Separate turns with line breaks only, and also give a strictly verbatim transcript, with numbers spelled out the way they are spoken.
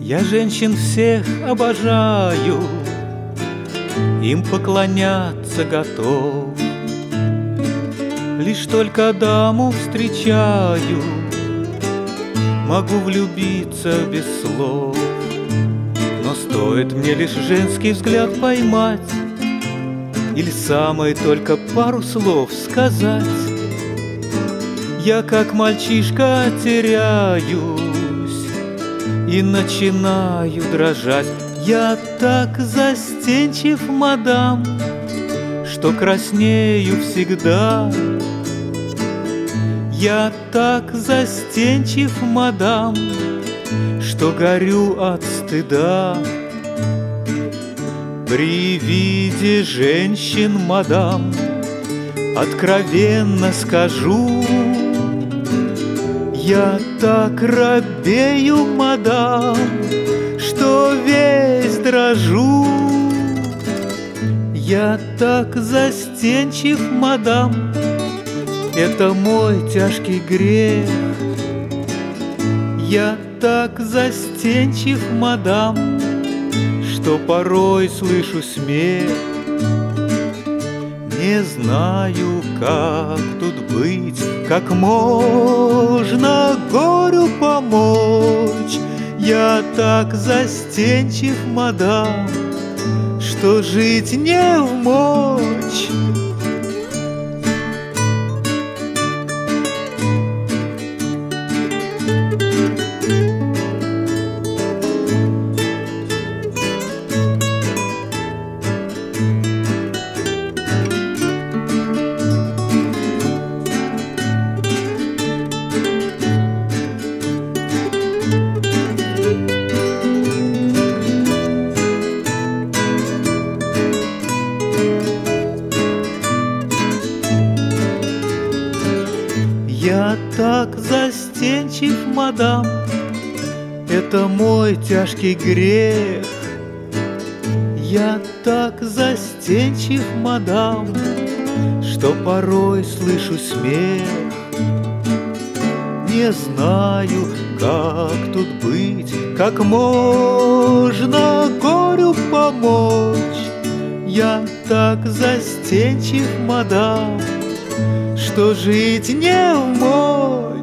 Я женщин всех обожаю, им поклоняться готов. Лишь только даму встречаю, могу влюбиться без слов. Но стоит мне лишь женский взгляд поймать или самой только пару слов сказать, я как мальчишка теряюсь и начинаю дрожать. Я так застенчив, мадам, что краснею всегда. Я так застенчив, мадам, что горю от стыда. При виде женщин, мадам, откровенно скажу, я так робею, мадам, что весь дрожу. Я так застенчив, мадам, это мой тяжкий грех. Я так застенчив, мадам, что порой слышу смех. Не знаю, как тут быть, как можно горю помочь. Я так застенчив, мадам, что жить не вмочь. Я так застенчив, мадам, это мой тяжкий грех. Я так застенчив, мадам, что порой слышу смех. Не знаю, как тут быть, как можно горю помочь. Я так застенчив, мадам, что жить не вмочь.